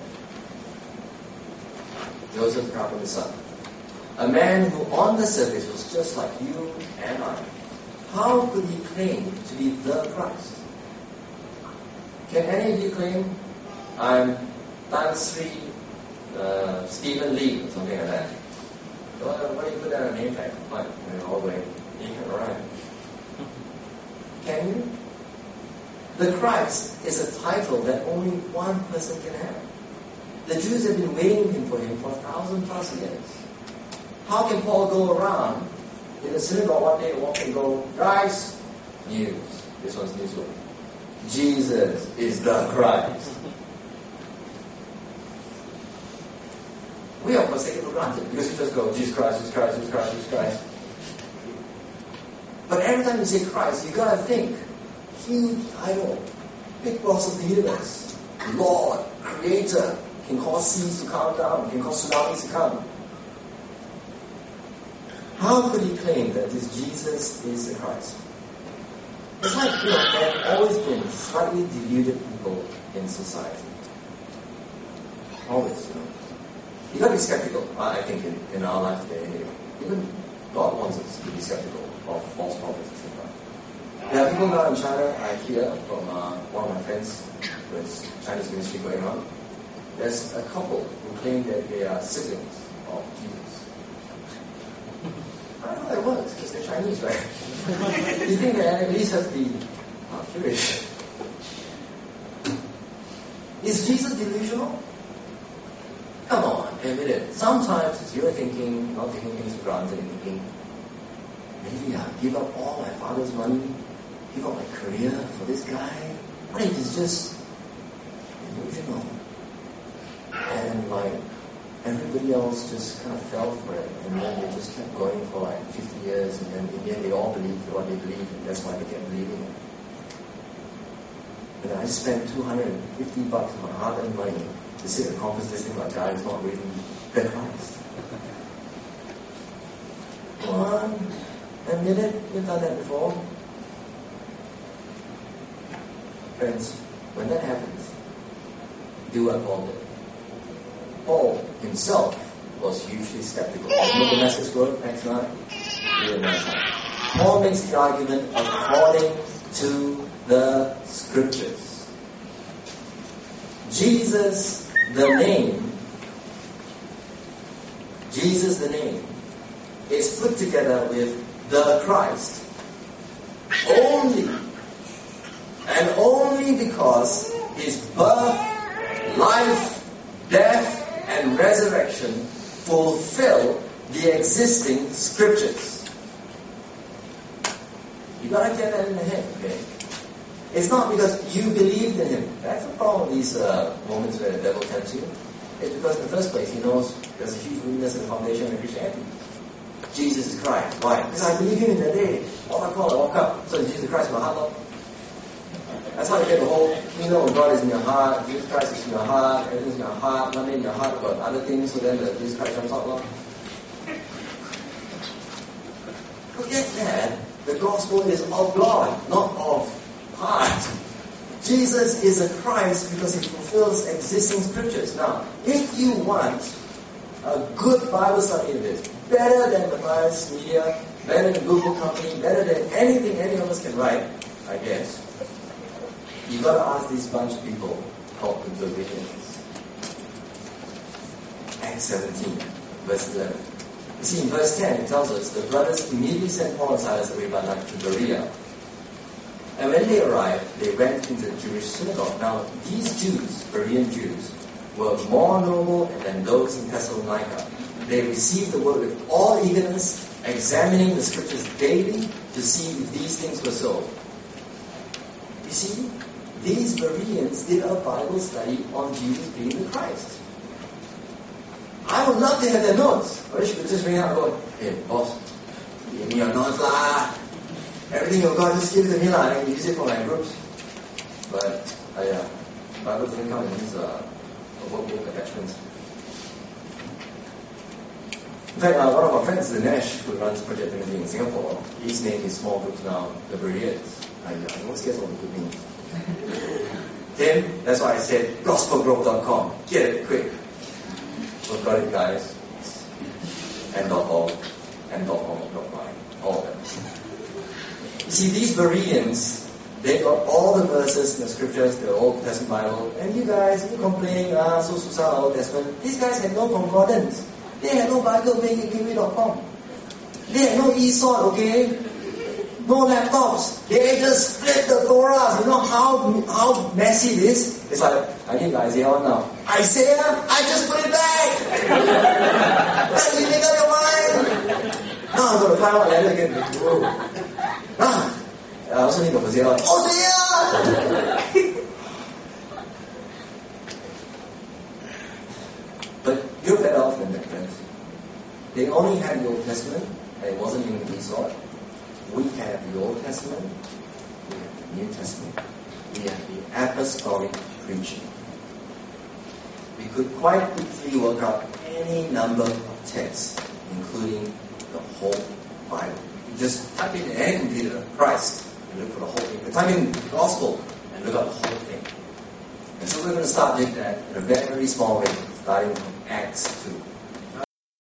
Joseph Carpenter's son, a man who on the surface was just like you and I, how could he claim to be the Christ? Can any of you claim, I'm Tan Sri Stephen Lee, or something like that? What do you put that on a name tag? Fine, all the way. Alright. Can you? The Christ is a title that only one person can have. The Jews have been waiting for him for 1,000+ years. How can Paul go around in the synagogue one day, walk and go, guys, news. This one's newsworthy. Jesus is the Christ. We of course take it for granted because we just go, Jesus Christ, Jesus Christ, Jesus Christ, Jesus Christ. But every time you say Christ, you gotta think, huge idol, big boss of the universe, Lord, Creator, can cause seas to calm down, can cause tsunamis to come. How could he claim that this Jesus is the Christ? It's like, there have always been slightly deluded people in society. Always, You gotta be skeptical, I think, in our life today. Even God wants us to be skeptical of false prophets, etc. There are people now in China, I hear from one of my friends who has Chinese ministry going on. There's a couple who claim that they are siblings of Jesus. I don't know how it works, because they're Chinese, right? You think that at least has to be curious. Is Jesus delusional? Come on, admit it. Sometimes as you're thinking, not taking things for granted, and thinking, maybe I'll give up all my father's money, give up my career for this guy. What if he's just delusional? And like, everybody else just kind of fell for it, and then they just kept going for like 50 years, and then in the end they all believed what they believed, and that's why they kept believing it. And I spent $250 of my hard-earned money to sit at a conference listening to a guy who's not really the Christ. Come on, admit it, you've done that before. Friends, when that happens, do what Paul did. Paul himself was hugely skeptical. You know the message word, Acts 9? Paul makes the argument according to the Scriptures. Jesus the name is put together with the Christ only and only because his birth, life, death, and resurrection fulfill the existing Scriptures. You gotta get that in the head, okay? It's not because you believed in him. That's the problem with these moments where the devil tempts you. It's because in the first place he knows there's a huge weakness in the foundation of Christianity. Jesus is Christ. Why? Because I believe him in that day. All I call, I walk up. So Jesus Christ in my heart, Lord. That's how you get the whole kingdom of God is in your heart, Jesus Christ is in your heart, everything's in your heart, nothing in your heart but other things, so then the Jesus Christ comes out, Lord. Forget that. The gospel is of God, not of heart. Jesus is a Christ because he fulfills existing Scriptures. Now, if you want a good Bible study in this, better than Matthias Media, better than Google Company, better than anything any of us can write, I guess, you've got to ask this bunch of people called the Bereans. Acts 17, verse 11. You see, in verse 10, it tells us the brothers immediately sent Paul and Silas away by night to Berea. And when they arrived, they went into the Jewish synagogue. Now, these Jews, Berean Jews, were more noble than those in Thessalonica. They received the word with all eagerness, examining the Scriptures daily to see if these things were so. You see, these Bereans did a Bible study on Jesus being the Christ. I would love to have their notes. Or you could just ring out and go, hey, boss, give me your notes lah. Everything you've got, just give it to me lah. I can use it for my groups. But, Bible doesn't come in these workbook attachments. In fact, one of our friends, Dinesh, who runs Project Trinity in Singapore, he's named his small groups now the Bereans. I almost guess all the good names. Tim, that's why I said gospelgrowth.com. Get it quick. We've got it, guys. And.org, and.com.my, all of them. You see, these Bereans, they got all the verses in the Scriptures, the Old Testament Bible, and you guys, you complain, so susah Old Testament. These guys had no concordance. They had no Bible making kiwi.com. They had no eSword, okay? No laptops. They just split the Torah. You know how messy it is? It's like, I need Isaiah 1 now. Isaiah? I just put it back! You make up your mind? Now I'm going to find out later again. I also need Hosea 1. Hosea! But you're better off than that, friends. They only had the Old Testament, and it wasn't even eSword. we have the Old Testament, we have the New Testament, we have the apostolic preaching. We could quite quickly work out any number of texts, including the whole Bible. You just type in any computer, Christ, and look for the whole thing. You type in gospel, and look at the whole thing. And so we're going to start with that in a very, very small way, starting from Acts 2.